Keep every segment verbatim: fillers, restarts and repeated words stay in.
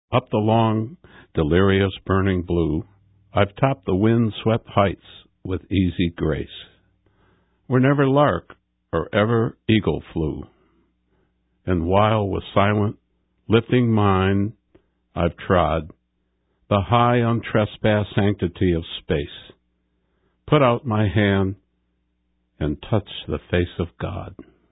Up the long, delirious, burning blue, I've topped the wind-swept heights with easy grace, where never lark or ever eagle flew. And while with silent, lifting mind I've trod the high, untrespassed sanctity of space, put out my hand and touch the face of God.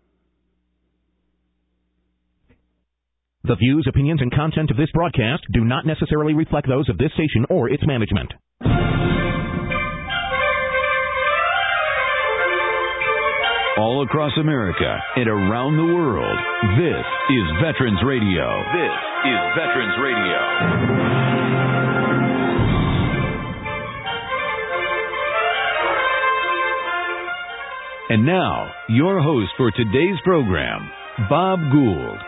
The views, opinions, and content of this broadcast do not necessarily reflect those of this station or its management. All across America and around the world, this is Veterans Radio. This is Veterans Radio. And now, your host for today's program, Bob Gould.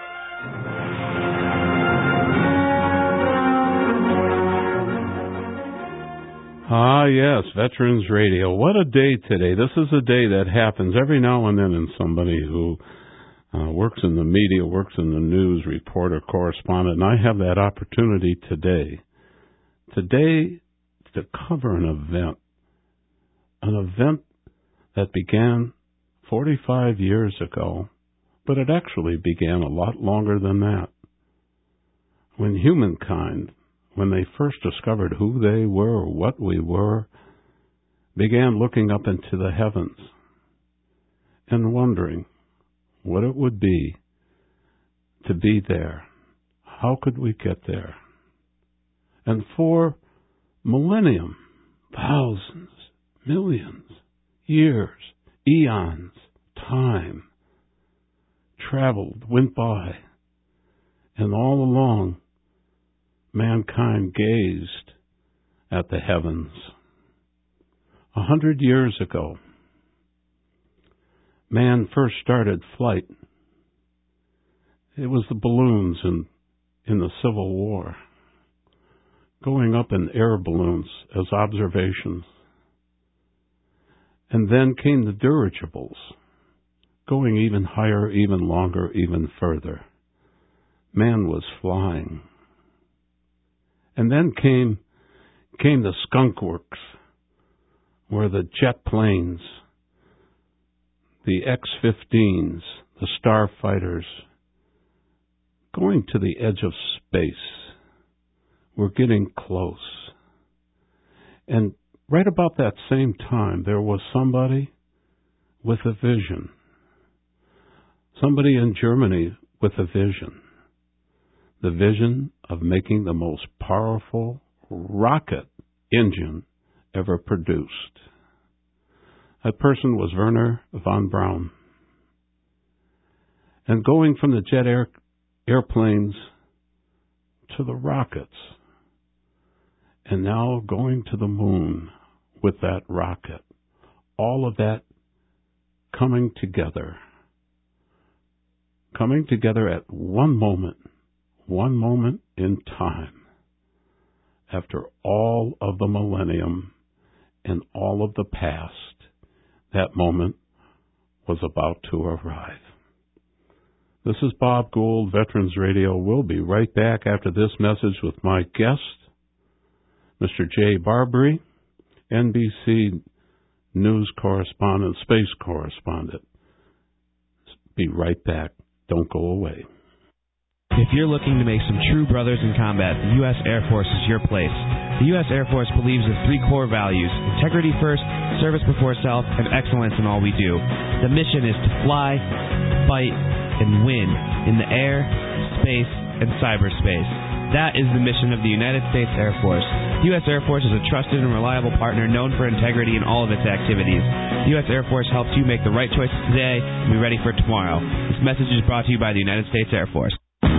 Ah, yes, Veterans Radio. What a day today. This is a day that happens every now and then in somebody who uh, works in the media, works in the news, reporter, correspondent, and I have that opportunity today. Today, to cover an event, an event that began forty-five years ago, but it actually began a lot longer than that. When humankind, when they first discovered who they were, what we were, began looking up into the heavens and wondering what it would be to be there. How could we get there? And for millennium, thousands, millions, years, eons, time, traveled, went by, and all along, mankind gazed at the heavens. A hundred years ago, man first started flight. It was the balloons in, in the Civil War, going up in air balloons as observations. And then came the dirigibles, going even higher, even longer, even further. Man was flying. And then came came the skunk works, where the jet planes, the X fifteens, the starfighters, going to the edge of space, were getting close. And right about that same time, there was somebody with a vision. Somebody in Germany with a vision. The vision of making the most powerful rocket engine ever produced. That person was Wernher von Braun. And going from the jet air, airplanes to the rockets, and now going to the moon with that rocket. All of that coming together. Coming together at one moment, one moment in time. After all of the millennium and all of the past, that moment was about to arrive. This is Bob Gould, Veterans Radio. We'll be right back after this message with my guest, Mister Jay Barbary, N B C News correspondent, space correspondent. Be right back. Don't go away. If you're looking to make some true brothers in combat, the U S Air Force is your place. The U S Air Force believes in three core values: integrity first, service before self, and excellence in all we do. The mission is to fly, fight, and win in the air, space, and cyberspace. That is the mission of the United States Air Force. The U S Air Force is a trusted and reliable partner known for integrity in all of its activities. The U S Air Force helps you make the right choices today and be ready for tomorrow. This message is brought to you by the United States Air Force.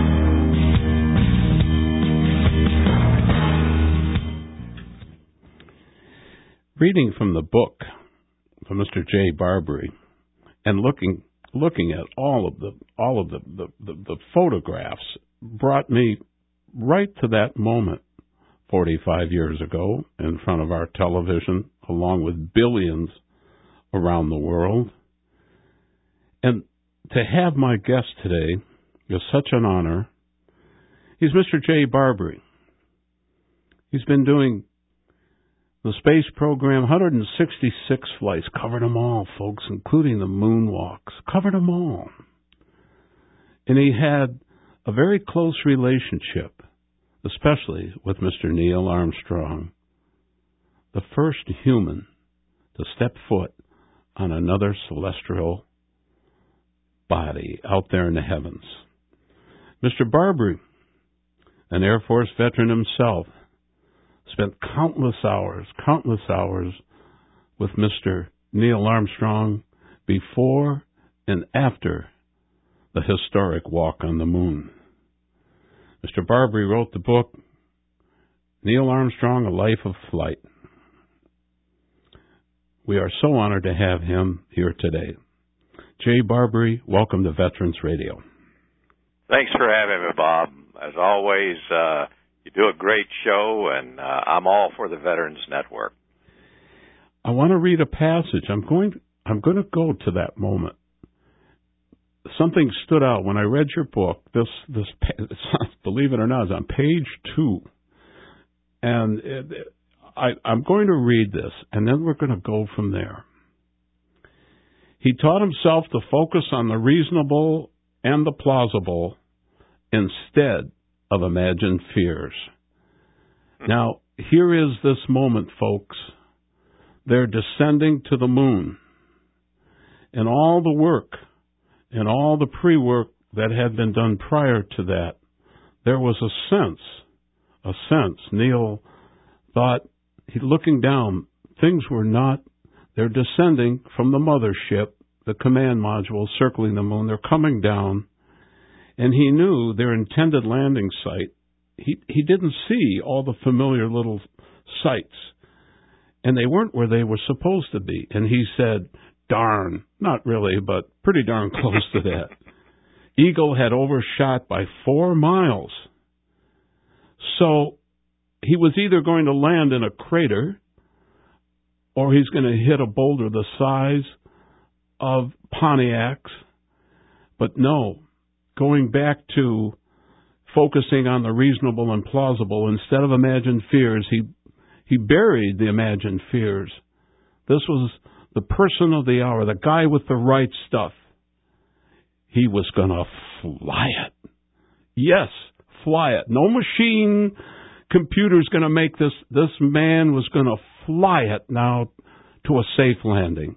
Reading from the book from Mister Jay Barbary and looking looking at all of the all of the, the, the, the photographs brought me right to that moment forty-five years ago in front of our television, along with billions around the world. And to have my guest today is such an honor. He's Mister Jay Barbary. He's been doing the space program, one hundred sixty-six flights, covered them all, folks, including the moonwalks, covered them all. And he had a very close relationship, especially with Mister Neil Armstrong, the first human to step foot on another celestial body out there in the heavens. Mister Barbary, an Air Force veteran himself, spent countless hours, countless hours with Mister Neil Armstrong before and after the historic walk on the moon. Mister Barbary wrote the book, Neil Armstrong, A Life of Flight. We are so honored to have him here today. Jay Barbary, welcome to Veterans Radio. Thanks for having me, Bob. As always, uh, you do a great show, and uh, I'm all for the Veterans Network. I want to read a passage. I'm going to, I'm going to go to that moment. Something stood out when I read your book. This, this, believe it or not, is on page two. And it, I, I'm going to read this, and then we're going to go from there. He taught himself to focus on the reasonable and the plausible instead of imagined fears. Now, here is this moment, folks. They're descending to the moon. And all the work and all the pre-work that had been done prior to that, there was a sense, a sense. Neil thought, he, looking down, things were not, they're descending from the mothership, the command module circling the moon. They're coming down. And he knew their intended landing site. He he didn't see all the familiar little sites. And they weren't where they were supposed to be. And he said, darn, not really, but pretty darn close to that. Eagle had overshot by four miles. So he was either going to land in a crater or he's going to hit a boulder the size of Pontiac's. But no, going back to focusing on the reasonable and plausible instead of imagined fears, he he buried the imagined fears. This was the person of the hour, the guy with the right stuff. He was going to fly it. Yes, fly it. No machine computer's going to make this. This man was going to fly it now to a safe landing.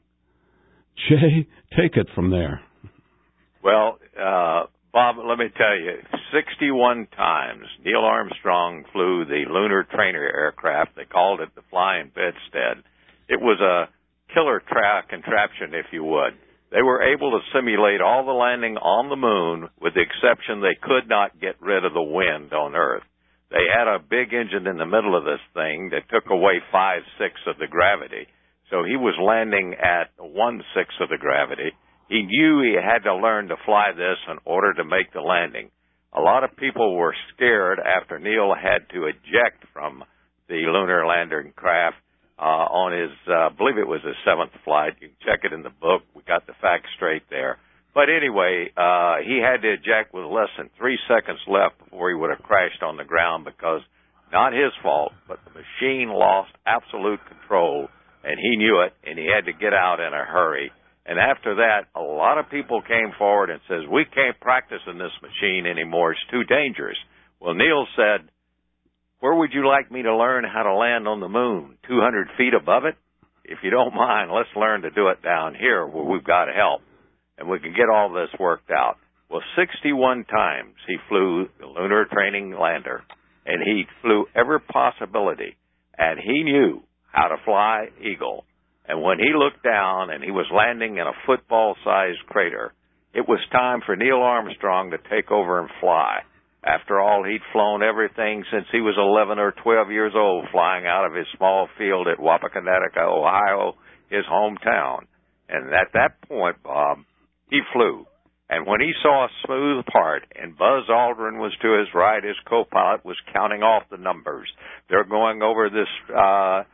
Jay, take it from there. Well, uh, Bob, let me tell you, sixty-one times Neil Armstrong flew the lunar trainer aircraft. They called it the Flying Bedstead. It was a killer tra- contraption, if you would. They were able to simulate all the landing on the moon, with the exception they could not get rid of the wind on Earth. They had a big engine in the middle of this thing that took away five-sixths of the gravity. So he was landing at one-sixth of the gravity. He knew he had to learn to fly this in order to make the landing. A lot of people were scared after Neil had to eject from the lunar landing craft uh, on his, uh, I believe it was his seventh flight. You can check it in the book. We got the facts straight there. But anyway, uh, he had to eject with less than three seconds left before he would have crashed on the ground because, not his fault, but the machine lost absolute control, and he knew it, and he had to get out in a hurry. And after that, a lot of people came forward and says, we can't practice in this machine anymore. It's too dangerous. Well, Neil said, where would you like me to learn how to land on the moon? two hundred feet above it? If you don't mind, let's learn to do it down here where we've got help, and we can get all this worked out. Well, sixty-one times he flew the lunar training lander, and he flew every possibility, and he knew how to fly Eagle. And when he looked down and he was landing in a football-sized crater, it was time for Neil Armstrong to take over and fly. After all, he'd flown everything since he was eleven or twelve years old, flying out of his small field at Wapakoneta, Ohio, his hometown. And at that point, Bob, he flew. And when he saw a smooth part, and Buzz Aldrin was to his right, his co-pilot was counting off the numbers. They're going over this uh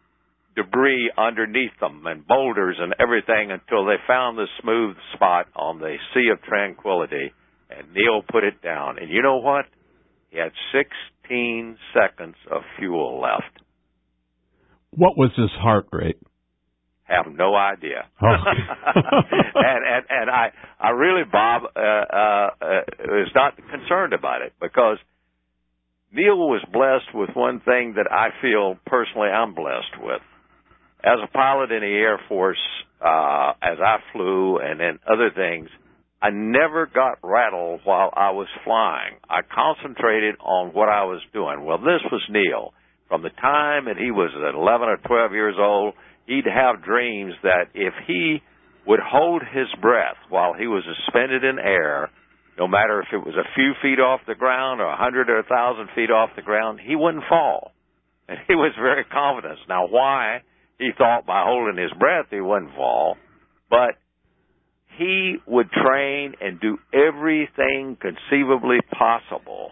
debris underneath them and boulders and everything until they found the smooth spot on the Sea of Tranquility, and Neil put it down. And you know what? He had sixteen seconds of fuel left. What was his heart rate? Have no idea. Oh. and, and and I I really, Bob, uh, uh, uh, is not concerned about it, because Neil was blessed with one thing that I feel personally I'm blessed with. As a pilot in the Air Force, uh, as I flew and then other things, I never got rattled while I was flying. I concentrated on what I was doing. Well, this was Neil. From the time that he was eleven or twelve years old, he'd have dreams that if he would hold his breath while he was suspended in air, no matter if it was a few feet off the ground or a hundred or a thousand feet off the ground, he wouldn't fall. And he was very confident. Now, why? He thought by holding his breath he wouldn't fall, but he would train and do everything conceivably possible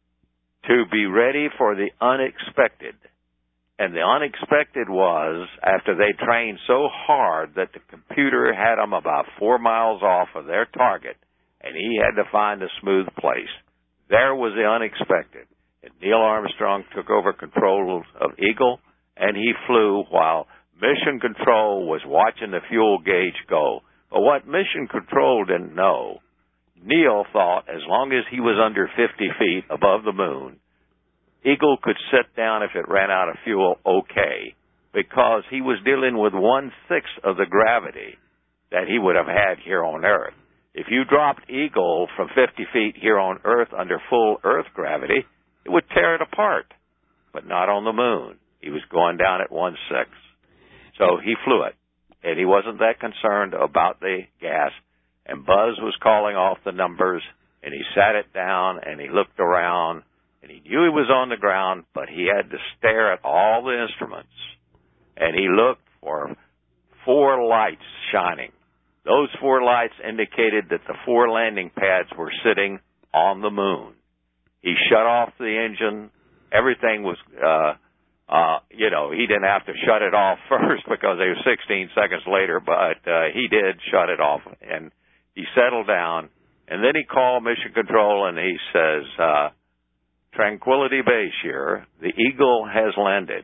to be ready for the unexpected. And the unexpected was, after they trained so hard that the computer had them about four miles off of their target, and he had to find a smooth place. There was the unexpected. And Neil Armstrong took over control of Eagle, and he flew while Mission Control was watching the fuel gauge go. But what Mission Control didn't know, Neil thought as long as he was under fifty feet above the moon, Eagle could sit down if it ran out of fuel okay, because he was dealing with one-sixth of the gravity that he would have had here on Earth. If you dropped Eagle from fifty feet here on Earth under full Earth gravity, it would tear it apart, but not on the moon. He was going down at one-sixth. So he flew it, and he wasn't that concerned about the gas. And Buzz was calling off the numbers, and he sat it down, and he looked around, and he knew he was on the ground, but he had to stare at all the instruments. And he looked for four lights shining. Those four lights indicated that the four landing pads were sitting on the moon. He shut off the engine. Everything was, uh, uh, you know, he didn't have to shut it off first because it was sixteen seconds later, but uh, he did shut it off. And he settled down. And then he called Mission Control, and he says, uh, Tranquility Base here, the Eagle has landed.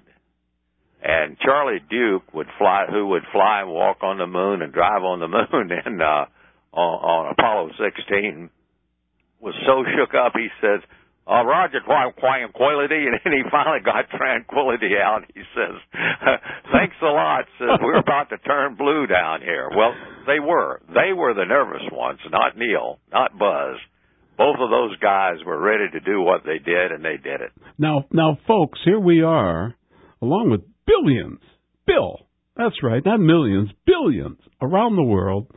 And Charlie Duke would fly, who would fly and walk on the moon and drive on the moon in, uh, on, on Apollo sixteen, was so shook up, he says, uh, Roger, Tranquility, and then he finally got Tranquility out. He says, thanks a lot, says, we're about to turn blue down here. Well, they were. They were the nervous ones, not Neil, not Buzz. Both of those guys were ready to do what they did, and they did it. Now, now, folks, here we are, along with billions, Bill, that's right, not millions, billions around the world,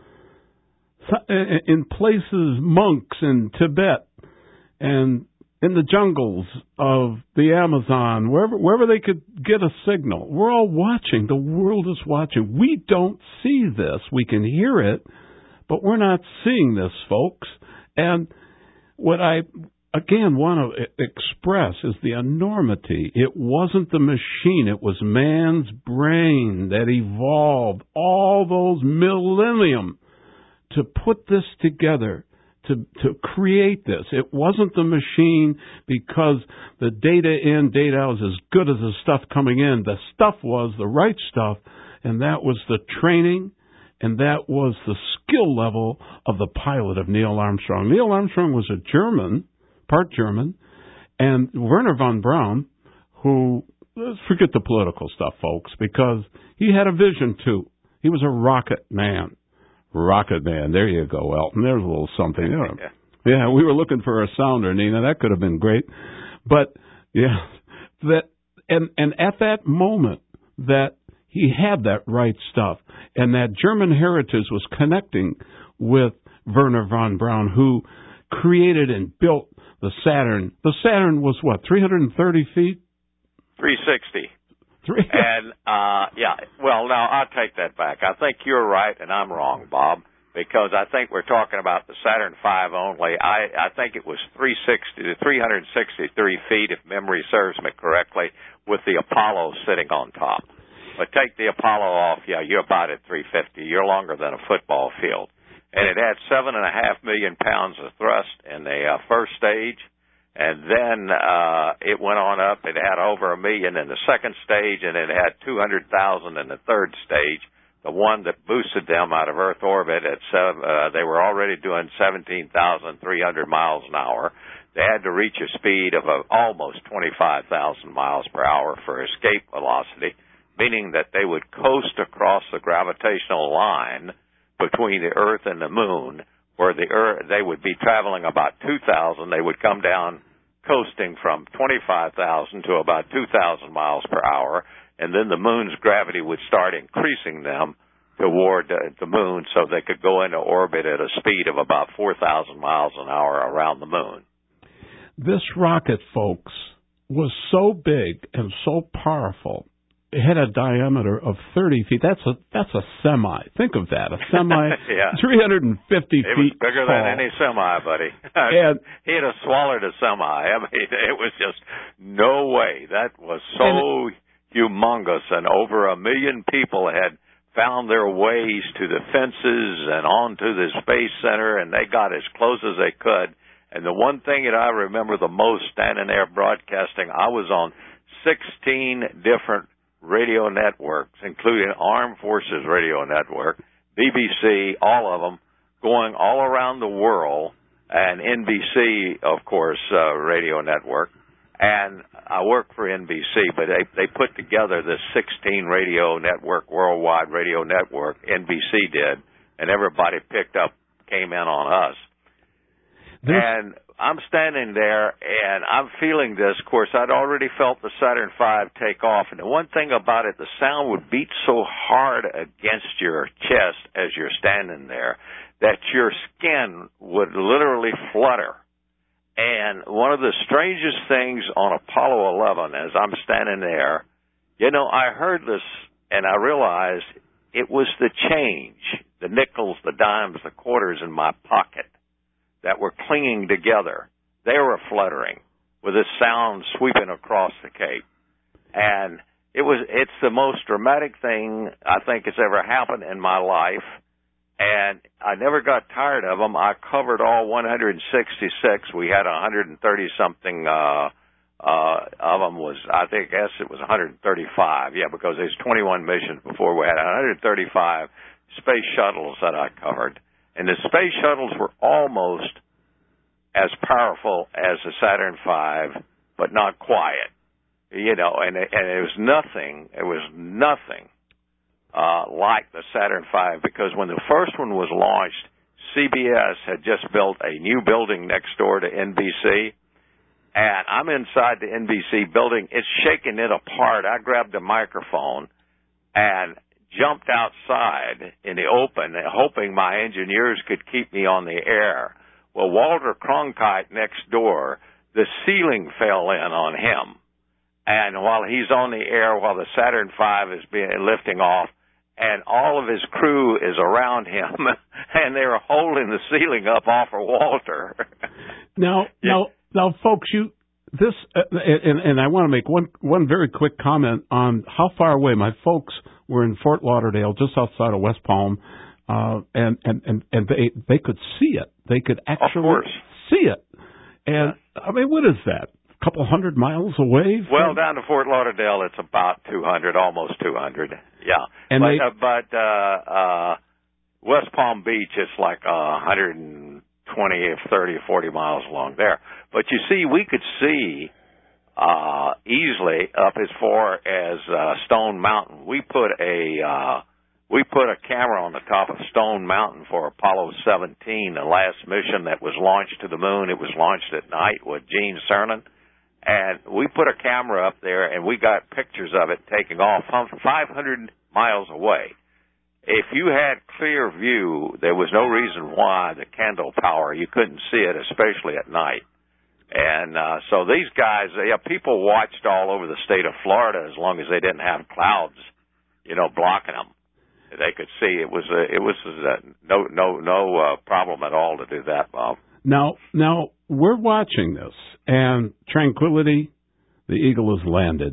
in places, monks in Tibet and in the jungles of the Amazon, wherever wherever they could get a signal. We're all watching. The world is watching. We don't see this. We can hear it, but we're not seeing this, folks. And what I, again, want to express is the enormity. It wasn't the machine. It was man's brain that evolved all those millennium to put this together, to to create this. It wasn't the machine because the data in, data out was as good as the stuff coming in. The stuff was the right stuff, and that was the training, and that was the skill level of the pilot of Neil Armstrong. Neil Armstrong was a German, part German, and Wernher von Braun, who, let's forget the political stuff, folks, because he had a vision too. He was a rocket man. Rocket Man. There you go, Elton. There's a little something. You know. Yeah, we were looking for a sounder, Nina. That could have been great. But, yeah, that and and at that moment that he had that right stuff, and that German heritage was connecting with Wernher von Braun, who created and built the Saturn. The Saturn was, what, three hundred thirty feet? three sixty. And, uh, yeah, well, now, I'll take that back. I think you're right, and I'm wrong, Bob, because I think we're talking about the Saturn five only. I, I think it was three sixty to three hundred sixty-three feet, if memory serves me correctly, with the Apollo sitting on top. But take the Apollo off, yeah, you're about at three fifty. You're longer than a football field. And it had seven and a half million pounds of thrust in the uh, first stage. And then uh, it went on up. It had over a million in the second stage, and it had two hundred thousand in the third stage. The one that boosted them out of Earth orbit, at seven, uh, they were already doing seventeen thousand three hundred miles an hour. They had to reach a speed of uh, almost twenty-five thousand miles per hour for escape velocity, meaning that they would coast across the gravitational line between the Earth and the Moon, where the Earth, they would be traveling about two thousand. They would come down coasting from twenty-five thousand to about two thousand miles per hour, and then the Moon's gravity would start increasing them toward uh, the Moon so they could go into orbit at a speed of about four thousand miles an hour around the Moon. This rocket, folks, was so big and so powerful. It had a diameter of thirty feet. That's a that's a semi. Think of that. A semi, yeah. three hundred fifty it feet was bigger tall. than any semi, buddy. And he'd have swallowed a semi. I mean, it was just no way. That was so and, humongous, and over a million people had found their ways to the fences and onto the Space Center, and they got as close as they could. And the one thing that I remember the most standing there broadcasting, I was on sixteen different radio networks, including Armed Forces Radio Network, B B C, all of them, going all around the world, and N B C, of course, uh, radio network. And I work for N B C, but they, they put together this sixteen radio network, worldwide radio network, N B C did, and everybody picked up, came in on us. This- and I'm standing there, and I'm feeling this. Of course, I'd already felt the Saturn five take off, and the one thing about it, the sound would beat so hard against your chest as you're standing there that your skin would literally flutter. And one of the strangest things on Apollo eleven, as I'm standing there, you know, I heard this, and I realized it was the change, the nickels, the dimes, the quarters in my pocket that were clinging together. They were fluttering with this sound sweeping across the Cape. And it was, it's the most dramatic thing I think has ever happened in my life. And I never got tired of them. I covered all one hundred sixty-six. We had one hundred thirty something, uh, uh, of them was, I think, I guess it was one hundred thirty-five. Yeah, because there's twenty-one missions before we had one hundred thirty-five space shuttles that I covered. And the space shuttles were almost as powerful as the Saturn five, but not quite. You know, and it, and it was nothing, it was nothing uh, like the Saturn five, because when the first one was launched, C B S had just built a new building next door to N B C, and I'm inside the N B C building. It's shaking it apart. I grabbed a microphone and jumped outside in the open, hoping my engineers could keep me on the air. Well, Walter Cronkite next door, the ceiling fell in on him. And while he's on the air, while the Saturn five is being lifting off, and all of his crew is around him, and they're holding the ceiling up off of Walter. Now, yeah. now, now, folks, you this, uh, and, and I want to make one one very quick comment on how far away my folks were in Fort Lauderdale, just outside of West Palm, uh, and and and and they they could see it. They could actually see it. And I mean, what is that? A couple hundred miles away? From... Well, down to Fort Lauderdale, it's about two hundred, almost two hundred. Yeah, and but they... uh, but uh, uh, West Palm Beach, it's like uh, one hundred twenty, thirty, forty miles along there. But you see, we could see uh, easily up as far as uh, Stone Mountain. We put a uh, we put a camera on the top of Stone Mountain for Apollo seventeen, the last mission that was launched to the moon. It was launched at night with Gene Cernan. And we put a camera up there, and we got pictures of it taking off five hundred miles away. If you had clear view, there was no reason why the candle power, you couldn't see it, especially at night. And uh, so these guys, yeah, people watched all over the state of Florida as long as they didn't have clouds, you know, blocking them. They could see. It was a, it was a, no no no uh, problem at all to do that, Bob. Now now we're watching this, and Tranquility, the Eagle has landed.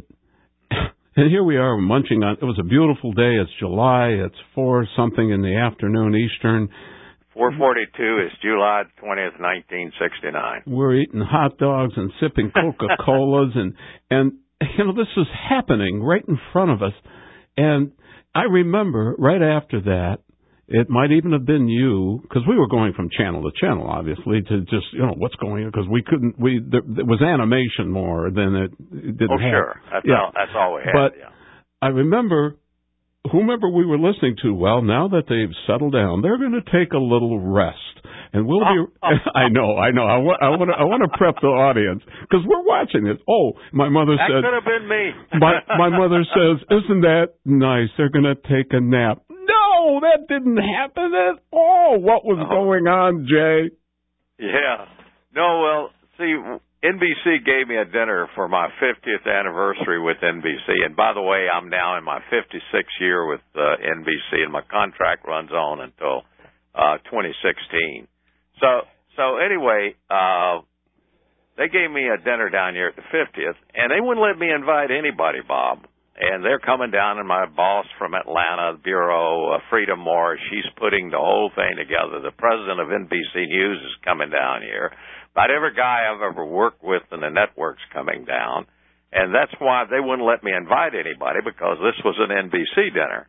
And here we are munching on, it was a beautiful day, it's July, it's four something in the afternoon Eastern. four forty-two is July twentieth, nineteen sixty-nine. We're eating hot dogs and sipping Coca-Colas, and, and, you know, this is happening right in front of us. And I remember right after that, it might even have been you, because we were going from channel to channel, obviously, to just, you know, what's going on, because we couldn't, we, there, it was animation more than it, it didn't oh, have. sure. That's, yeah. all, that's all we had, but yeah. I remember, whomever we were listening to, well, now that they've settled down, they're going to take a little rest. And we'll be, I know, I know, I want, I want to, I want to prep the audience, because we're watching it. Oh, my mother that said. That could have been me. my, my mother says, isn't that nice? They're going to take a nap. No, that didn't happen at all. What was oh. going on, Jay? Yeah. No, well, see, N B C gave me a dinner for my fiftieth anniversary with N B C. And by the way, I'm now in my fifty-sixth year with uh, N B C, and my contract runs on until uh, twenty sixteen. So, so anyway, uh, they gave me a dinner down here at the fiftieth, and they wouldn't let me invite anybody, Bob. And they're coming down, and my boss from Atlanta, the Bureau, uh, Freedom Morris, she's putting the whole thing together. The president of N B C News is coming down here. About every guy I've ever worked with in the network's coming down. And that's why they wouldn't let me invite anybody, because this was an N B C dinner.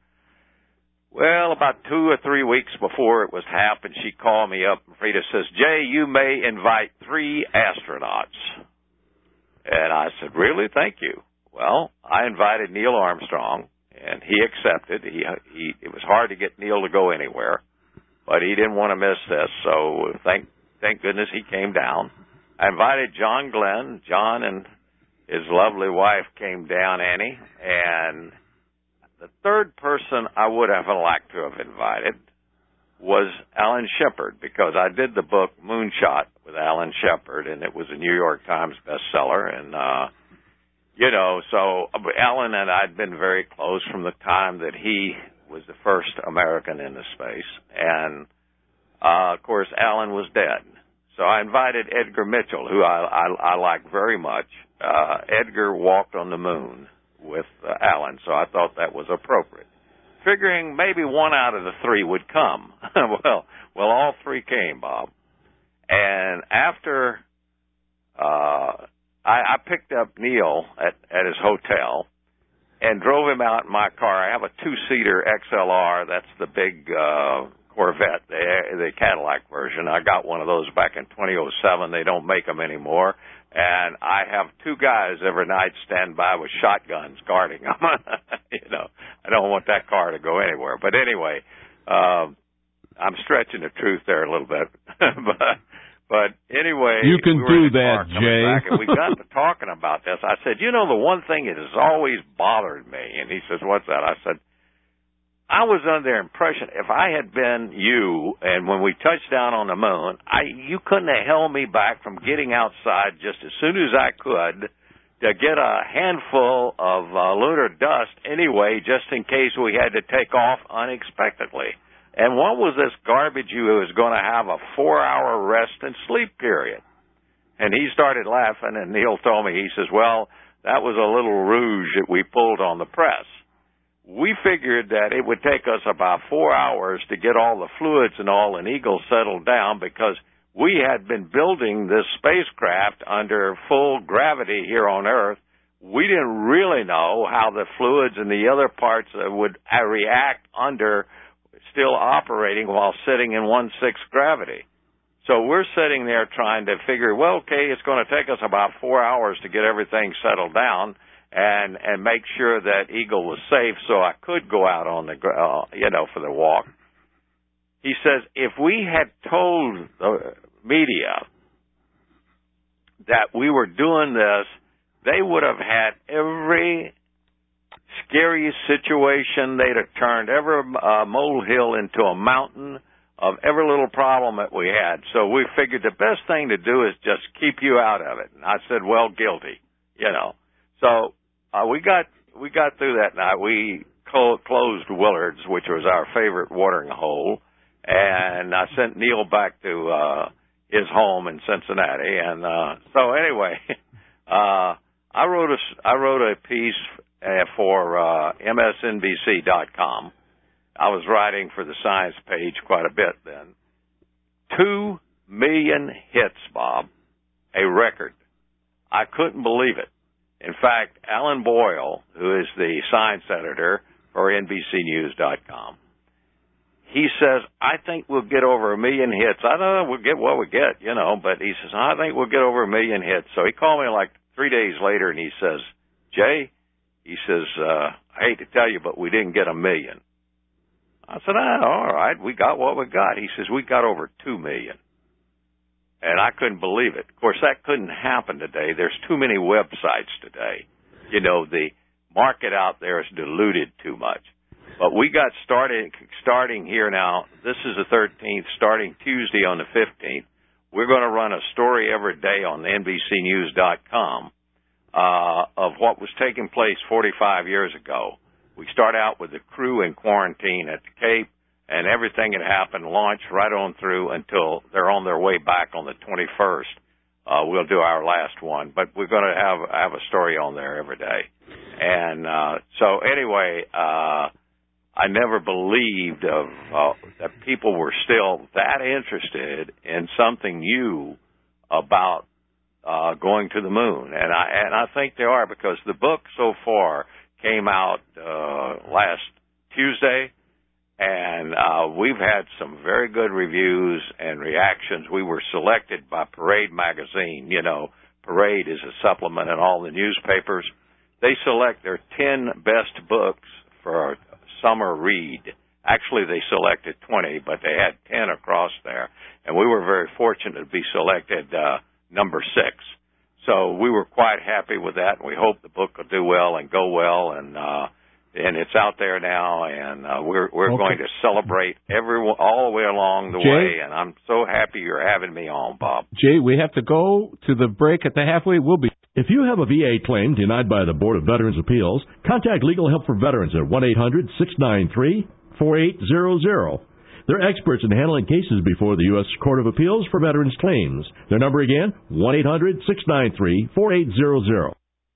Well, about two or three weeks before it was happened, she called me up, and Frida says, Jay, you may invite three astronauts. And I said, really? Thank you. Well, I invited Neil Armstrong, and he accepted. He, he, it was hard to get Neil to go anywhere, but he didn't want to miss this, so thank, thank goodness he came down. I invited John Glenn. John and his lovely wife came down, Annie, and the third person I would have liked to have invited was Alan Shepard, because I did the book Moonshot with Alan Shepard, and it was a New York Times bestseller, and, uh, you know, so Alan and I had been very close from the time that he was the first American into space. And, uh, of course, Alan was dead. So I invited Edgar Mitchell, who I, I, I like very much. Uh, Edgar walked on the moon with uh, Alan, so I thought that was appropriate. Figuring maybe one out of the three would come. well, well, all three came, Bob. And after... Uh, I, I picked up Neil at, at his hotel and drove him out in my car. I have a two-seater X L R. That's the big uh, Corvette, the, the Cadillac version. I got one of those back in twenty oh seven. They don't make them anymore. And I have two guys every night stand by with shotguns guarding them. you know, I don't want that car to go anywhere. But anyway, uh, I'm stretching the truth there a little bit. but... But anyway, you can we do that, Jay. Back, and we got to talking about this. I said, you know, the one thing that has always bothered me, and he says, what's that? I said, I was under the impression if I had been you, and when we touched down on the moon, I you couldn't have held me back from getting outside just as soon as I could to get a handful of uh, lunar dust anyway, just in case we had to take off unexpectedly. And what was this garbage you was going to have a four-hour rest and sleep period? And he started laughing, and Neil told me, he says, well, that was a little ruse that we pulled on the press. We figured that it would take us about four hours to get all the fluids and all in Eagle settled down, because we had been building this spacecraft under full gravity here on Earth. We didn't really know how the fluids and the other parts would react under still operating while sitting in one-sixth gravity. So we're sitting there trying to figure, well, okay, it's going to take us about four hours to get everything settled down and and make sure that Eagle was safe so I could go out on the, uh, you know, for the walk. He says, if we had told the media that we were doing this, they would have had every scary situation. They'd have turned every uh, molehill into a mountain of every little problem that we had. So we figured the best thing to do is just keep you out of it. And I said, well, guilty, you know. So uh, we got we got through that night. We clo- closed Willard's, which was our favorite watering hole, and I sent Neil back to uh, his home in Cincinnati. And uh, so anyway, uh, I wrote a I wrote a piece Uh, for uh, M S N B C dot com. I was writing for the science page quite a bit then. Two million hits, Bob. A record. I couldn't believe it. In fact, Alan Boyle, who is the science editor for N B C News dot com, he says, I think we'll get over a million hits. I don't know, we'll get what we get, you know, but he says, I think we'll get over a million hits. So he called me like three days later, and he says, Jay, he says, uh, I hate to tell you, but we didn't get a million. I said, ah, all right, we got what we got. He says, we got over two million. And I couldn't believe it. Of course, that couldn't happen today. There's too many websites today. You know, the market out there is diluted too much. But we got started, starting here now. This is the thirteenth, starting Tuesday on the fifteenth. We're going to run a story every day on N B C News dot com uh, of what was taking place forty-five years ago. We start out with the crew in quarantine at the Cape, and everything that happened launched right on through until they're on their way back on the twenty-first. Uh, we'll do our last one, but we're going to have have a story on there every day. And uh, so anyway, uh, I never believed of uh, that people were still that interested in something new about uh, going to the moon, and I and I think they are, because the book so far came out uh, last Tuesday. And uh, we've had some very good reviews and reactions. We were selected by Parade magazine. You know, Parade is a supplement in all the newspapers. They select their ten best books for a summer read. Actually, they selected twenty, but they had ten across there. And we were very fortunate to be selected uh, number six. So we were quite happy with that, and we hope the book will do well and go well. And uh And it's out there now, and uh, we're we're okay. going to celebrate everyone all the way along the Jay, way. And I'm so happy you're having me on, Bob. Jay, we have to go to the break at the halfway. We'll be. If you have a V A claim denied by the Board of Veterans Appeals, contact Legal Help for Veterans at one eight hundred six nine three four eight zero zero. They're experts in handling cases before the U S Court of Appeals for Veterans Claims. Their number again, one eight hundred six nine three four eight zero zero.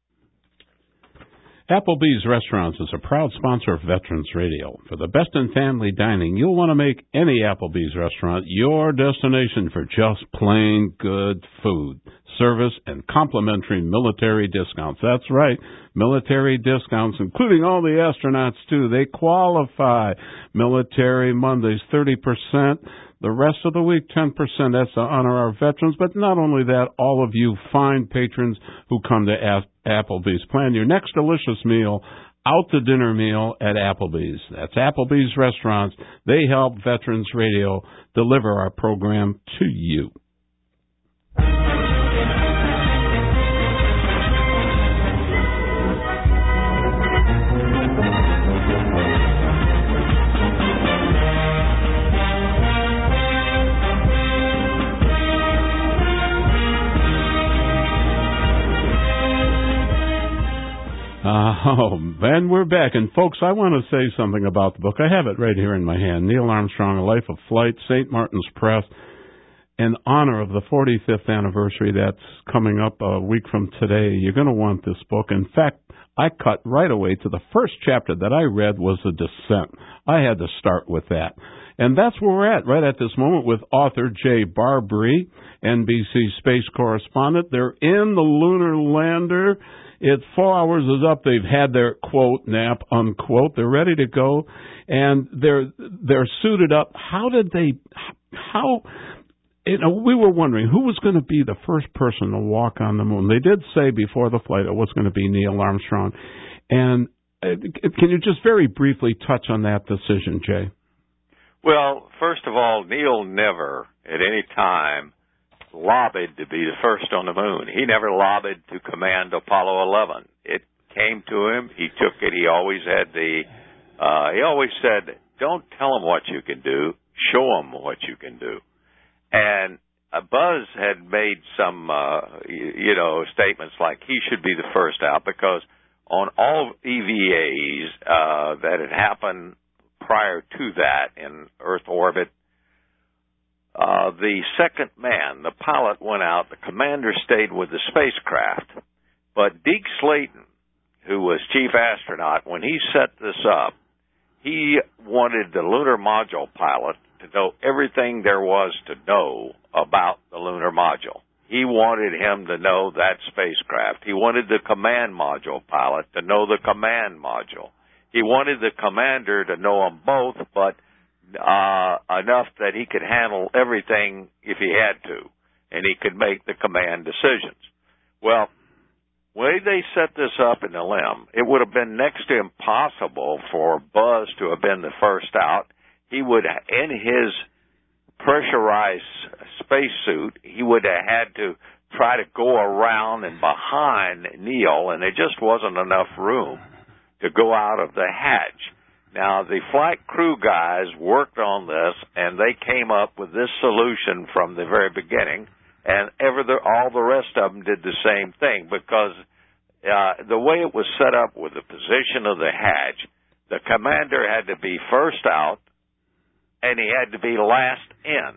Applebee's Restaurants is a proud sponsor of Veterans Radio. For the best in family dining, you'll want to make any Applebee's restaurant your destination for just plain good food, service, and complimentary military discounts. That's right, military discounts, including all the astronauts, too. They qualify. Military Mondays, thirty percent. The rest of the week, ten percent. That's to honor our veterans. But not only that, all of you fine patrons who come to Applebee's, plan your next delicious meal, out to dinner meal at Applebee's. That's Applebee's Restaurants. They help Veterans Radio deliver our program to you. Oh, and we're back. And, folks, I want to say something about the book. I have it right here in my hand. Neil Armstrong, A Life of Flight, Saint Martin's Press, in honor of the forty-fifth anniversary that's coming up a week from today. You're going to want this book. In fact, I cut right away to the first chapter that I read was The Descent. I had to start with that. And that's where we're at, right at this moment, with author Jay Barbary, N B C space correspondent. They're in the lunar lander. It's four hours is up. They've had their, quote, nap, unquote. They're ready to go, and they're they're suited up. How did they, how, you know, we were wondering who was going to be the first person to walk on the moon. They did say before the flight it was going to be Neil Armstrong. And can you just very briefly touch on that decision, Jay? Well, first of all, Neil never at any time lobbied to be the first on the moon. He never lobbied to command Apollo eleven. It came to him. He took it. He always had the, uh, he always said, don't tell them what you can do, show them what you can do. And uh, Buzz had made some, uh, you, you know, statements like he should be the first out, because on all E V As uh, that had happened prior to that in Earth orbit, Uh, the second man, the pilot, went out. The commander stayed with the spacecraft. But Deke Slayton, who was chief astronaut, when he set this up, he wanted the lunar module pilot to know everything there was to know about the lunar module. He wanted him to know that spacecraft. He wanted the command module pilot to know the command module. He wanted the commander to know them both, but uh, enough that he could handle everything if he had to, and he could make the command decisions. Well, the way they set this up in the L I M, it would have been next to impossible for Buzz to have been the first out. He would, in his pressurized spacesuit, he would have had to try to go around and behind Neil, and there just wasn't enough room to go out of the hatch. Now, the flight crew guys worked on this, and they came up with this solution from the very beginning, and ever the, all the rest of them did the same thing, because uh, the way it was set up with the position of the hatch, the commander had to be first out, and he had to be last in.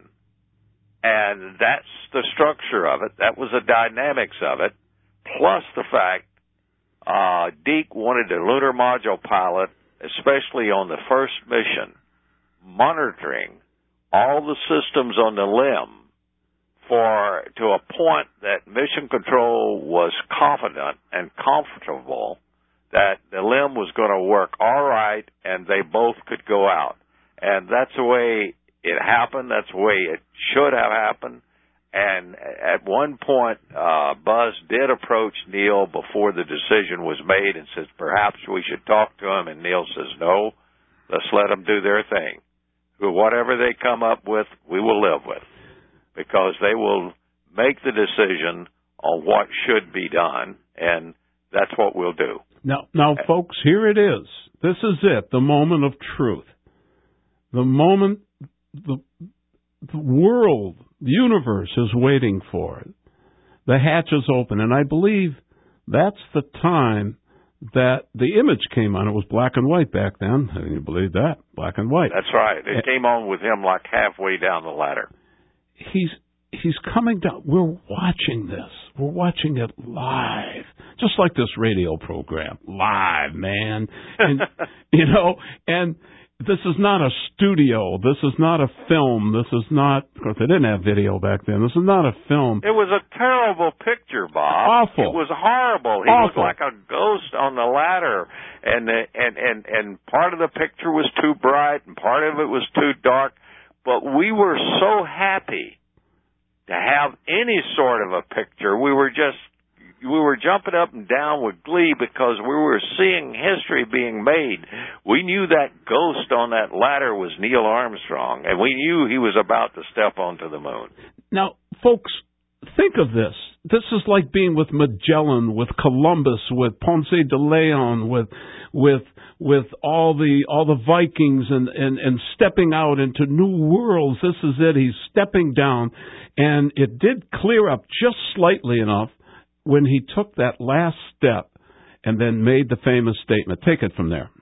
And that's the structure of it. That was the dynamics of it, plus the fact uh, Deke wanted a lunar module pilot, especially on the first mission, monitoring all the systems on the L I M for to a point that Mission Control was confident and comfortable that the L I M was going to work all right and they both could go out. And that's the way it happened. That's the way it should have happened. And at one point, uh, Buzz did approach Neil before the decision was made and says, perhaps we should talk to him. And Neil says, no, let's let them do their thing. Whatever they come up with, we will live with, because they will make the decision on what should be done, and that's what we'll do. Now, now, folks, here it is. This is it, the moment of truth. The moment the, the world, the universe is waiting for it. The hatch is open, and I believe that's the time that the image came on. It was black and white back then. Can you believe that? Black and white. That's right. It and, came on with him like halfway down the ladder. He's he's coming down. We're watching this. We're watching it live, just like this radio program, live, man. And you know, and this is not a studio. This is not a film. This is not, of course, they didn't have video back then. This is not a film. It was a terrible picture, Bob. Awful. It was horrible. He Awful. was like a ghost on the ladder. And, and, and, and part of the picture was too bright and part of it was too dark. But we were so happy to have any sort of a picture. We were just, we were jumping up and down with glee because we were seeing history being made. We knew that ghost on that ladder was Neil Armstrong, and we knew he was about to step onto the moon. Now, folks, think of this. This is like being with Magellan, with Columbus, with Ponce de Leon, with with with all the all the Vikings, and, and, and stepping out into new worlds. This is it. He's stepping down, and it did clear up just slightly enough when he took that last step and then made the famous statement. Take it from there.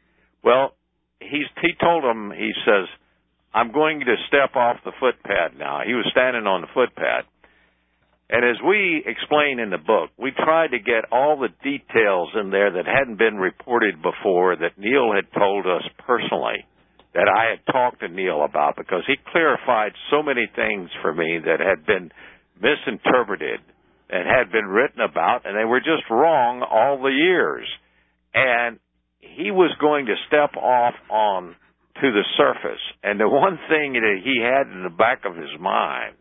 Well, he's, he told him, he says, I'm going to step off the footpad now. He was standing on the footpad. And as we explain in the book, we tried to get all the details in there that hadn't been reported before that Neil had told us personally, that I had talked to Neil about, because he clarified so many things for me that had been misinterpreted and had been written about, and they were just wrong all the years. And he was going to step off on to the surface. And the one thing that he had in the back of his mind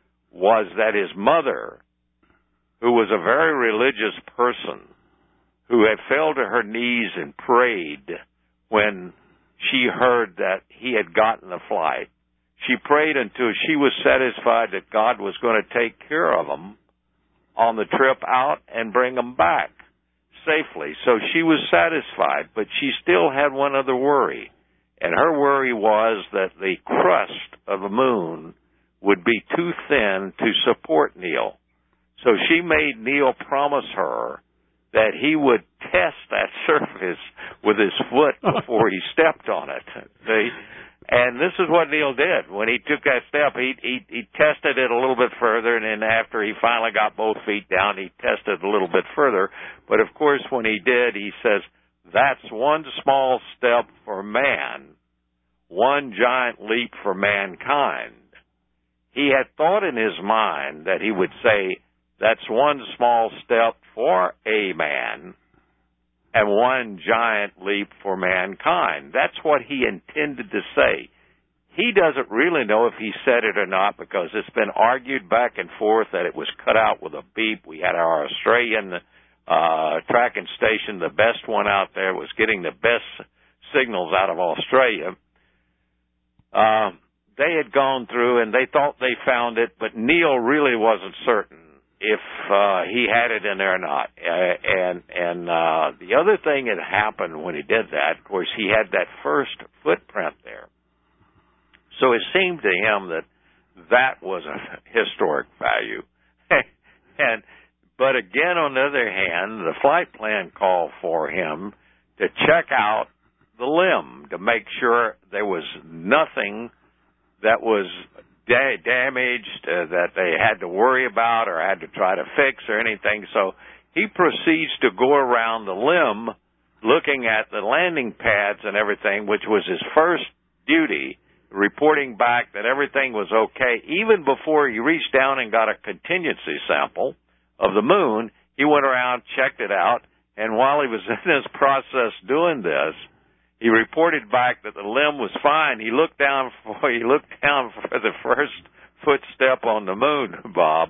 was that his mother, who was a very religious person, who had fell to her knees and prayed when she heard that he had gotten the flight. She prayed until she was satisfied that God was going to take care of him on the trip out and bring them back safely. So she was satisfied, but she still had one other worry. And her worry was that the crust of the moon would be too thin to support Neil. So she made Neil promise her that he would test that surface with his foot before he stepped on it. See? And this is what Neil did. When he took that step, he, he he tested it a little bit further, and then after he finally got both feet down, he tested a little bit further. But, of course, when he did, he says, that's one small step for man, one giant leap for mankind. He had thought in his mind that he would say, that's one small step for a man and one giant leap for mankind. That's what he intended to say. He doesn't really know if he said it or not because it's been argued back and forth that it was cut out with a beep. We had our Australian uh, tracking station, the best one out there, was getting the best signals out of Australia. Um, they had gone through and they thought they found it, but Neil really wasn't certain if uh, he had it in there or not. Uh, and and uh, the other thing that happened when he did that, of course, he had that first footprint there. So it seemed to him that that was a historic value. and But again, on the other hand, the flight plan called for him to check out the limb to make sure there was nothing that was da- damaged, uh, that they had to worry about or had to try to fix or anything. So he proceeds to go around the limb looking at the landing pads and everything, which was his first duty, reporting back that everything was okay. Even before he reached down and got a contingency sample of the moon, he went around, checked it out, and while he was in this process doing this, he reported back that the limb was fine. He looked down for he looked down for the first footstep on the moon, Bob,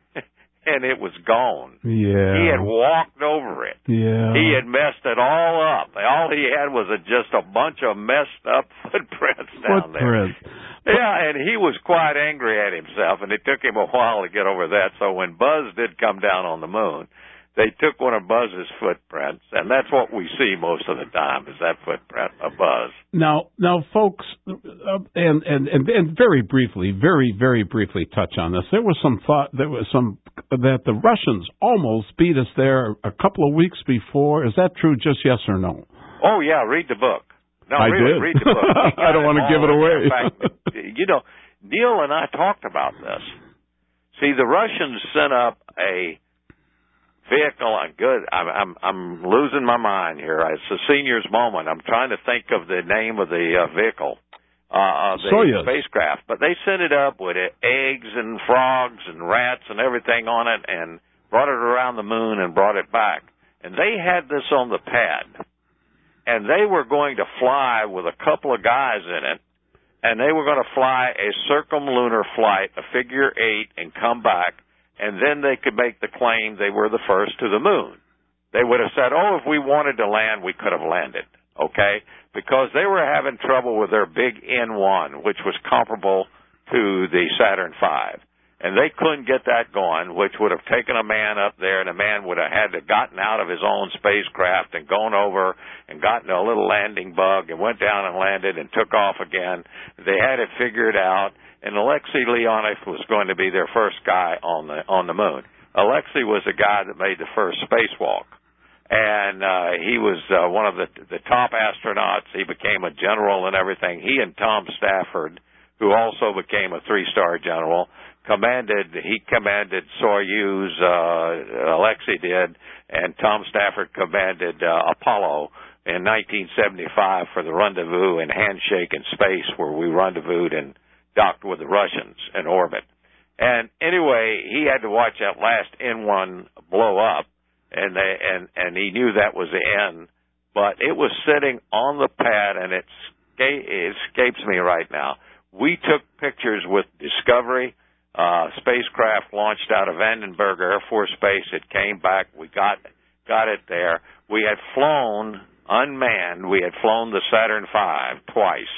and it was gone. Yeah. He had walked over it. Yeah. He had messed it all up. All he had was a, just a bunch of messed up footprints down footprints. there. Yeah, and he was quite angry at himself, and it took him a while to get over that. So when Buzz did come down on the moon, they took one of Buzz's footprints, and that's what we see most of the time, is that footprint of Buzz. Now, now, folks, uh, and, and, and, and very briefly, very, very briefly touch on this. There was some thought, there was some, that the Russians almost beat us there a couple of weeks before. Is that true, just yes or no? Oh, yeah, read the book. No, I really, did. read the book. I don't want to give it away. In fact, you know, Neil and I talked about this. See, the Russians sent up a vehicle. I'm good. I'm, I'm I'm losing my mind here. It's a senior's moment. I'm trying to think of the name of the uh, vehicle, uh, of the Soyuz. spacecraft. But they sent it up with eggs and frogs and rats and everything on it, and brought it around the moon and brought it back. And they had this on the pad, and they were going to fly with a couple of guys in it, and they were going to fly a circumlunar flight, a figure eight, and come back. And then they could make the claim they were the first to the moon. They would have said, oh, if we wanted to land, we could have landed, okay? Because they were having trouble with their big N one, which was comparable to the Saturn five. And they couldn't get that going, which would have taken a man up there, and a man would have had to gotten out of his own spacecraft and gone over and gotten a little landing bug and went down and landed and took off again. They had it figured out. And Alexei Leonov was going to be their first guy on the on the moon. Alexei was the guy that made the first spacewalk, and uh, he was uh, one of the the top astronauts. He became a general and everything. He and Tom Stafford, who also became a three-star general, commanded. He commanded Soyuz. Uh, Alexei did, and Tom Stafford commanded uh, Apollo in nineteen seventy-five for the rendezvous and handshake in space, where we rendezvoused and docked with the Russians in orbit. And anyway, he had to watch that last N one blow up, and they, and and he knew that was the end. But it was sitting on the pad, and it, it escapes me right now. We took pictures with Discovery, uh, spacecraft launched out of Vandenberg Air Force Base. It came back. We got got it there. We had flown unmanned. We had flown the Saturn five twice.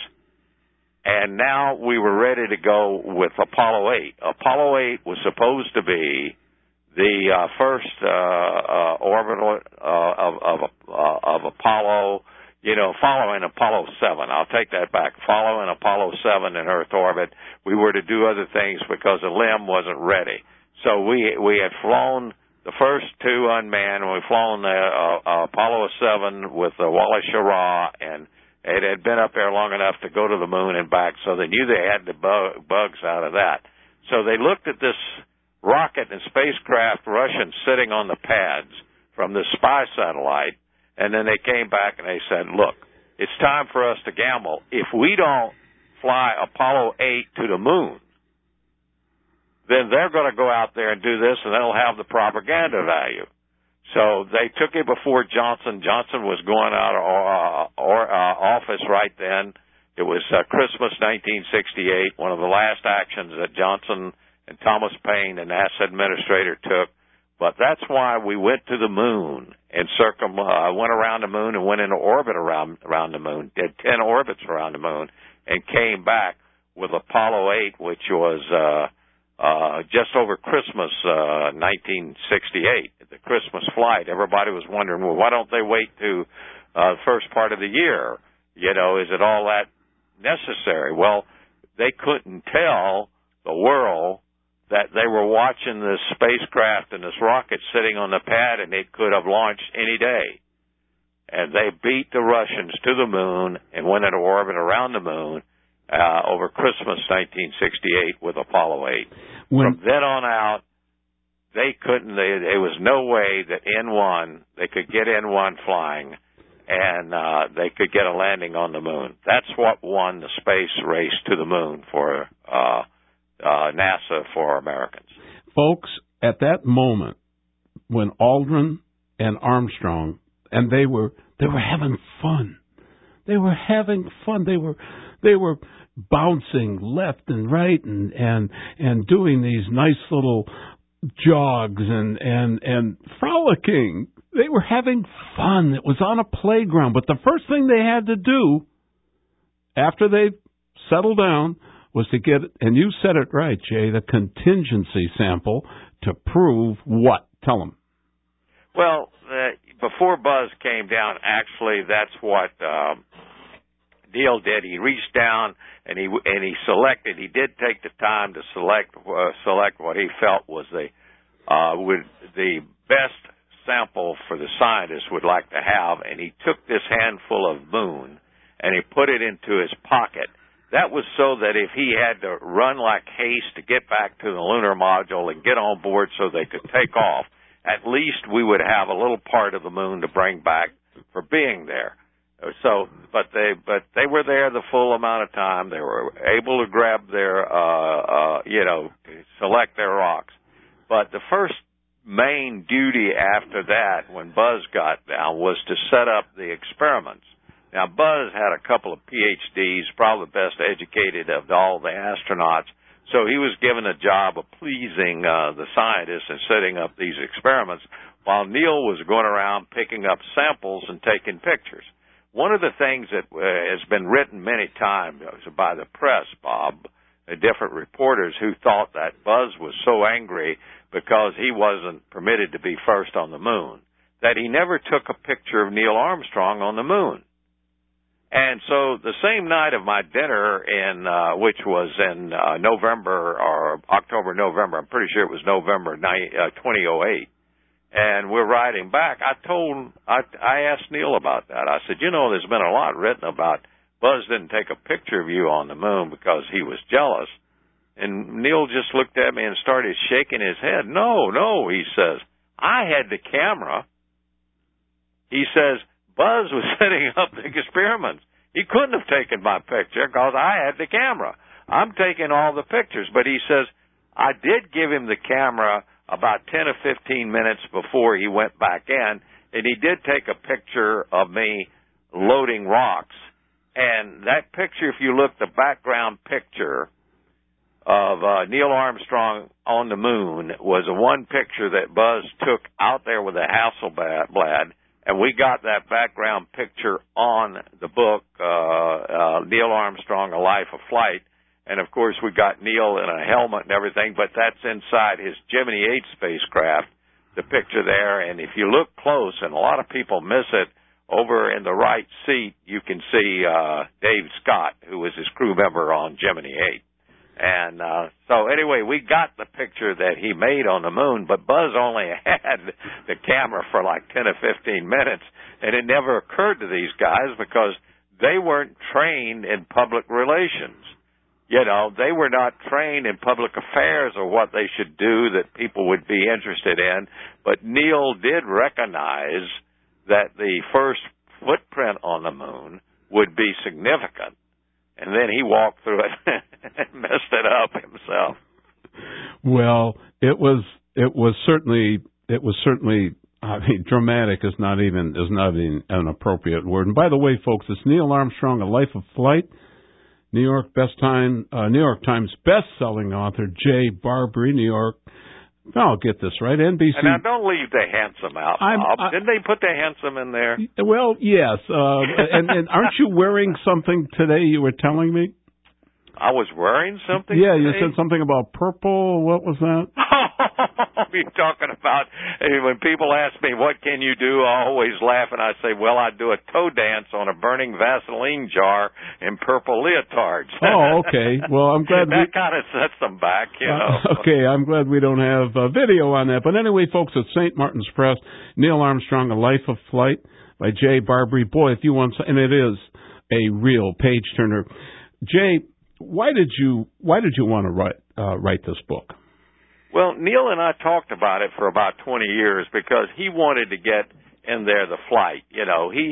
And now we were ready to go with Apollo eight. Apollo eight was supposed to be the uh, first uh, uh, orbital uh, of of, uh, of Apollo, you know, following Apollo seven. I'll take that back. Following Apollo seven in Earth orbit, we were to do other things because the limb wasn't ready. So we we had flown the first two unmanned, and we flown the uh, uh, Apollo seven with uh, Wallace Schirra, and it had been up there long enough to go to the moon and back, so they knew they had the bu- bugs out of that. So they looked at this rocket and spacecraft Russians sitting on the pads from the spy satellite, and then they came back and they said, look, it's time for us to gamble. If we don't fly Apollo eight to the moon, then they're going to go out there and do this, and they'll have the propaganda value. So they took it before Johnson. Johnson was going out of uh, or, uh, office right then. It was uh, Christmas nineteen sixty-eight, one of the last actions that Johnson and Thomas Paine, the NASA administrator, took. But that's why we went to the moon and circum uh, went around the moon and went into orbit around around the moon, did ten orbits around the moon, and came back with Apollo eight, which was uh, uh, just over Christmas uh, nineteen sixty-eight, the Christmas flight. Everybody was wondering, well, why don't they wait to uh, the first part of the year? You know, is it all that necessary? Well, they couldn't tell the world that they were watching this spacecraft and this rocket sitting on the pad, and it could have launched any day. And they beat the Russians to the moon and went into orbit around the moon uh, over Christmas nineteen sixty-eight with Apollo eight. When, From then on out, they couldn't, they, there was no way that N one, they could get N one flying, and uh, they could get a landing on the moon. That's what won the space race to the moon for uh, uh, NASA for Americans. Folks, at that moment, when Aldrin and Armstrong, and they were they were having fun. They were having fun. They were they were bouncing left and right and and, and doing these nice little jogs and, and, and frolicking. They were having fun. It was on a playground. But the first thing they had to do after they settled down was to get, and you said it right, Jay, the contingency sample to prove what? Tell them. Well, uh, before Buzz came down, actually, that's what um, Neil did. He reached down and he and he selected. He did take the time to select uh, select what he felt was the uh, would the best sample for the scientists would like to have, and he took this handful of moon and he put it into his pocket. That was so that if he had to run like haste to get back to the lunar module and get on board so they could take off, at least we would have a little part of the moon to bring back for being there. So, but they, but they were there the full amount of time. They were able to grab their, uh, uh, you know, select their rocks. But the first main duty after that, when Buzz got down, was to set up the experiments. Now, Buzz had a couple of P H Ds, probably the best educated of all the astronauts, so he was given a job of pleasing uh, the scientists and setting up these experiments, while Neil was going around picking up samples and taking pictures. One of the things that uh, has been written many times by the press, Bob, uh, different reporters who thought that Buzz was so angry because he wasn't permitted to be first on the moon, that he never took a picture of Neil Armstrong on the moon. And so the same night of my dinner, in uh, which was in uh, November or October, November, I'm pretty sure it was November twenty oh eight, and we're riding back, I told, I, I asked Neil about that. I said, you know, there's been a lot written about Buzz didn't take a picture of you on the moon because he was jealous. And Neil just looked at me and started shaking his head. No, no, he says, I had the camera. He says, Buzz was setting up the experiments. He couldn't have taken my picture because I had the camera. I'm taking all the pictures. But he says, I did give him the camera about ten or fifteen minutes before he went back in, and he did take a picture of me loading rocks. And that picture, if you look, the background picture of uh, Neil Armstrong on the moon was the one picture that Buzz took out there with a Hasselblad. And we got that background picture on the book, uh, uh, Neil Armstrong, A Life of Flight. And, of course, we got Neil in a helmet and everything, but that's inside his Gemini eight spacecraft, the picture there. And if you look close, and a lot of people miss it, over in the right seat, you can see uh, Dave Scott, who was his crew member on Gemini eight. And uh, so anyway, we got the picture that he made on the moon, but Buzz only had the camera for like ten or fifteen minutes, and it never occurred to these guys because they weren't trained in public relations. You know, they were not trained in public affairs or what they should do that people would be interested in, but Neil did recognize that the first footprint on the moon would be significant. And then he walked through it and messed it up himself. Well, it was it was certainly it was certainly I mean dramatic is not even is not even an appropriate word. And by the way, folks, it's Neil Armstrong, A Life of Flight. New York best time uh, New York Times best-selling author Jay Barbary, New York. I'll get this right. N B C. And now don't leave the handsome out, Bob. I, Didn't they put the handsome in there? Well, yes. Uh, and, and aren't you wearing something today? You were telling me. I was wearing something? Yeah, today? You said something about purple. What was that? You're talking about, when people ask me, what can you do, I always laugh and I say, well, I do a toe dance on a burning Vaseline jar in purple leotards. Oh, okay. Well, I'm glad that we... kind of sets them back, you know. Uh, okay, I'm glad we don't have uh, video on that. But anyway, folks, at Saint Martin's Press, Neil Armstrong, A Life of Flight by Jay Barbary. Boy, if you want, and it is a real page turner. Jay, why did you why did you want to write uh, write this book? Well, Neil and I talked about it for about twenty years because he wanted to get in there the flight. You know, he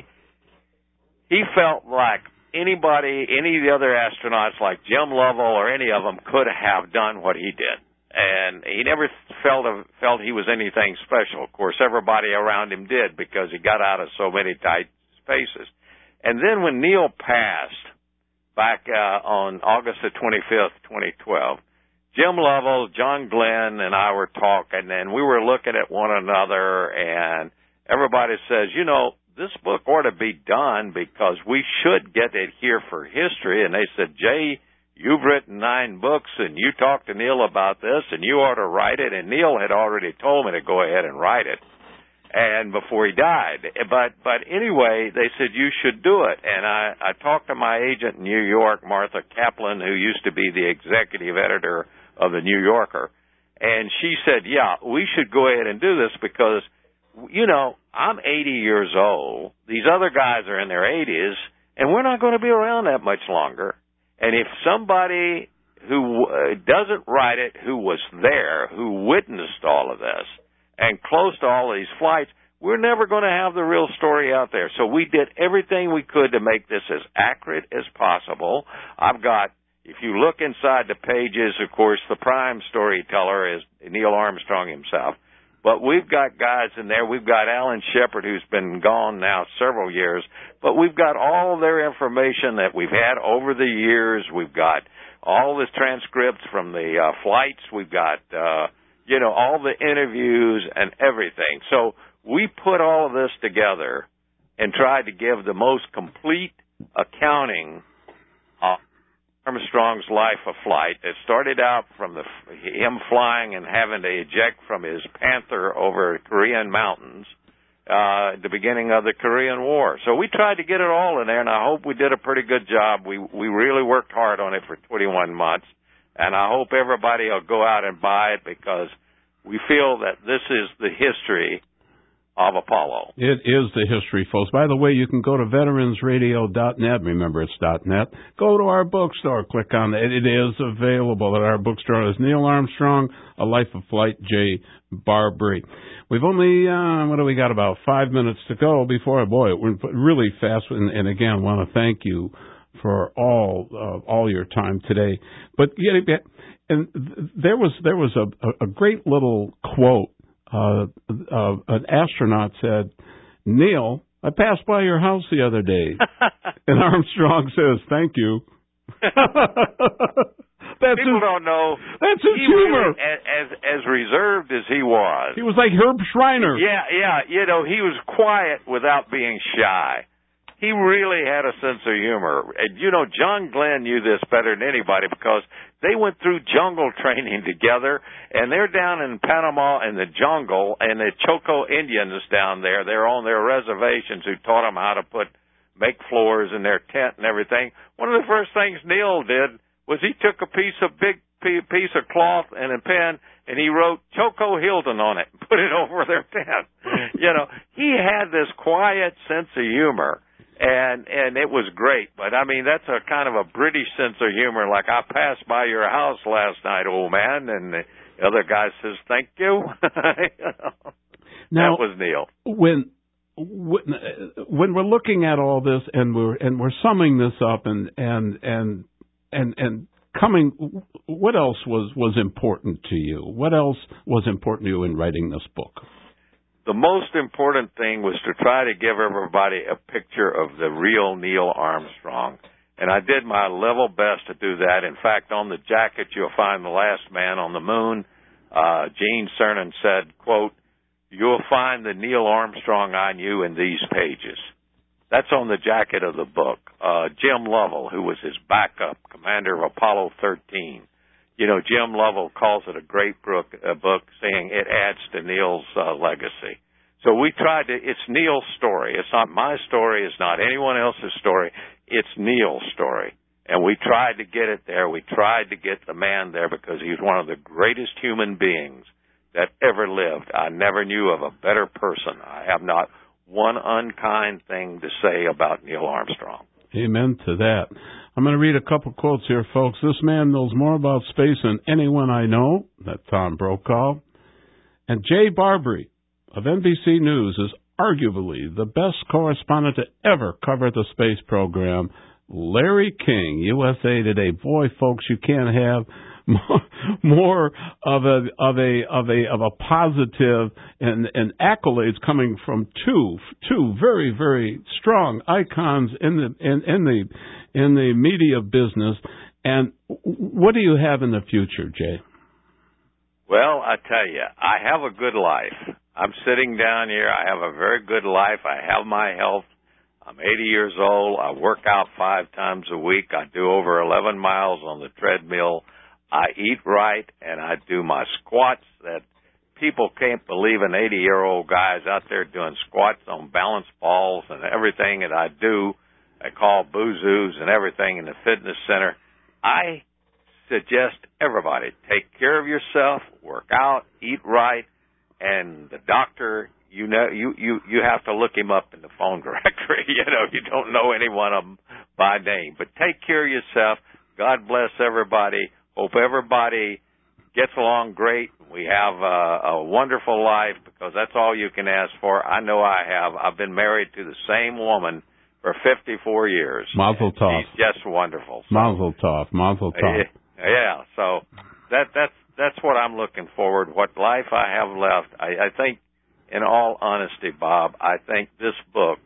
he felt like anybody, any of the other astronauts like Jim Lovell or any of them could have done what he did. And he never felt felt he was anything special. Of course, everybody around him did because he got out of so many tight spaces. And then when Neil passed back uh, on August the twenty-fifth, twenty twelve, Jim Lovell, John Glenn, and I were talking, and we were looking at one another, and everybody says, you know, this book ought to be done because we should get it here for history. And they said, Jay, you've written nine books, and you talked to Neil about this, and you ought to write it. And Neil had already told me to go ahead and write it, and before he died. But but anyway, they said, you should do it. And I, I talked to my agent in New York, Martha Kaplan, who used to be the executive editor of the New Yorker, and she said, yeah, we should go ahead and do this because, you know, I'm eighty years old. These other guys are in their eighties, and we're not going to be around that much longer. And if somebody who uh, doesn't write it, who was there, who witnessed all of this, and close to all of these flights, we're never going to have the real story out there. So we did everything we could to make this as accurate as possible. I've got If you look inside the pages, of course, the prime storyteller is Neil Armstrong himself. But we've got guys in there. We've got Alan Shepard, who's been gone now several years. But we've got all their information that we've had over the years. We've got all the transcripts from the uh, flights. We've got, uh, you know, all the interviews and everything. So we put all of this together and tried to give the most complete accounting of Armstrong's life of flight. It started out from the him flying and having to eject from his Panther over Korean mountains uh, at the beginning of the Korean War. So we tried to get it all in there, and I hope we did a pretty good job. We we really worked hard on it for twenty-one months, and I hope everybody will go out and buy it because we feel that this is the history of Apollo. It is the history, folks. By the way, you can go to veterans radio dot net. Remember, it's .net. Go to our bookstore. Click on it. It is available at our bookstore. It's Neil Armstrong, A Life of Flight, Jay Barbary. We've only, uh, what do we got, about five minutes to go before, boy, it went really fast. And, and again, want to thank you for all uh, all your time today. But yeah, and there was there was a, a great little quote. Uh, uh, an astronaut said, Neil, I passed by your house the other day. And Armstrong says, thank you. That's People his, don't know. That's his he humor. Really, as, as reserved as he was. He was like Herb Schreiner. Yeah, yeah. You know, he was quiet without being shy. He really had a sense of humor. And, you know, John Glenn knew this better than anybody because they went through jungle training together, and they're down in Panama in the jungle, and the Choco Indians down there, they're on their reservations who taught them how to put make floors in their tent and everything. One of the first things Neil did was he took a piece of big piece of cloth and a pen, and he wrote Choco Hilton on it and put it over their tent. You know, he had this quiet sense of humor. And and it was great. But, I mean, that's a kind of a British sense of humor. Like, I passed by your house last night, old man, and the other guy says, thank you. you know, now, that was Neil. When when we're looking at all this and we're and we're summing this up and and and and and coming, what else was was important to you? What else was important to you in writing this book? The most important thing was to try to give everybody a picture of the real Neil Armstrong. And I did my level best to do that. In fact, on the jacket, you'll find the last man on the moon. Uh, Gene Cernan said, quote, "You'll find the Neil Armstrong I knew in these pages." That's on the jacket of the book. Uh, Jim Lovell, who was his backup, commander of Apollo thirteen. You know, Jim Lovell calls it a great book, a book saying it adds to Neil's uh, legacy. So we tried to, it's Neil's story. It's not my story. It's not anyone else's story. It's Neil's story. And we tried to get it there. We tried to get the man there because he's one of the greatest human beings that ever lived. I never knew of a better person. I have not one unkind thing to say about Neil Armstrong. Amen to that. I'm going to read a couple quotes here, folks. This man knows more about space than anyone I know. That's Tom Brokaw. And Jay Barbary of N B C News is arguably the best correspondent to ever cover the space program. Larry King, U S A Today. Boy, folks, you can't have more, more of a of a of a of a positive and, and accolades coming from two two very very strong icons in the in, in the in the media business. And what do you have in the future, Jay? Well, I tell you, I have a good life. I'm sitting down here. I have a very good life. I have my health. I'm eighty years old. I work out five times a week. I do over eleven miles on the treadmill. I eat right, and I do my squats that people can't believe an eighty-year-old guy's out there doing squats on balance balls and everything that I do. I call boozoos and everything in the fitness center. I suggest everybody take care of yourself, work out, eat right, and the doctor, you know, you, you, you have to look him up in the phone directory. You know, you don't know any one of them by name. But take care of yourself. God bless everybody. Hope everybody gets along great. We have a, a wonderful life because that's all you can ask for. I know I have. I've been married to the same woman for fifty-four years. Mazel tov. She's just wonderful. So, Mazel tov. Mazel tov. Yeah, so that that's that's what I'm looking forward. What life I have left. I, I think, in all honesty, Bob, I think this book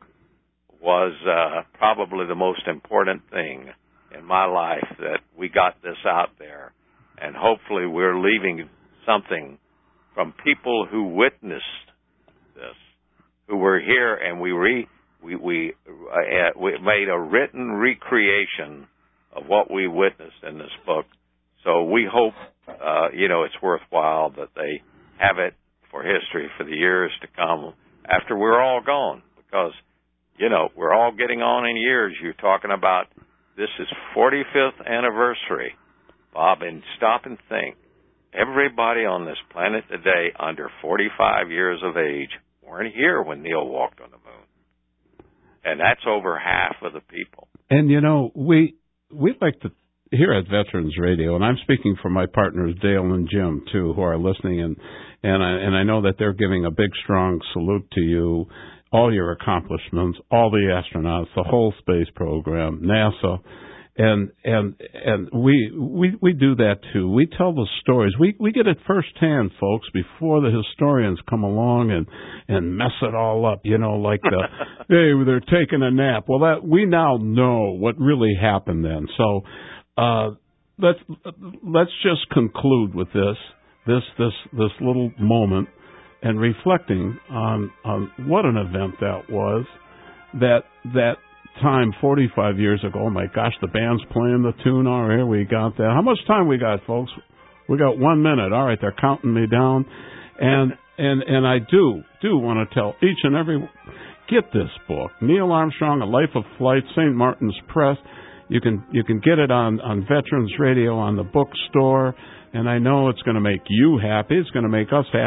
was uh, probably the most important thing in my life that we got this out there, and hopefully we're leaving something from people who witnessed this, who were here, and we re, we we, uh, we made a written recreation of what we witnessed in this book. So we hope, uh, you know, it's worthwhile that they have it for history for the years to come after we're all gone, because, you know, we're all getting on in years. You're talking about this is forty-fifth anniversary, Bob, and stop and think. Everybody on this planet today under forty-five years of age weren't here when Neil walked on the moon. And that's over half of the people. And, you know, we we like to, here at Veterans Radio, and I'm speaking for my partners, Dale and Jim, too, who are listening, and and I, and I know that they're giving a big, strong salute to you, all your accomplishments, all the astronauts, the whole space program, NASA, and and and we we we do that too. We tell the stories. We we get it firsthand, folks, before the historians come along and and mess it all up. You know, like the hey, they're taking a nap. Well, that we now know what really happened then. So uh, let's let's just conclude with this this this this little moment and reflecting on on what an event that was. That that. time forty-five years ago. Oh my gosh, the band's playing the tune. All right, we got that. How much time we got, folks? We got one minute. All right, they're counting me down. And and and I do do want to tell each and every, get this book, Neil Armstrong: A Life of Flight, Saint Martin's Press. You can you can get it on on Veterans Radio, on the bookstore. And I know it's going to make you happy. It's going to make us happy.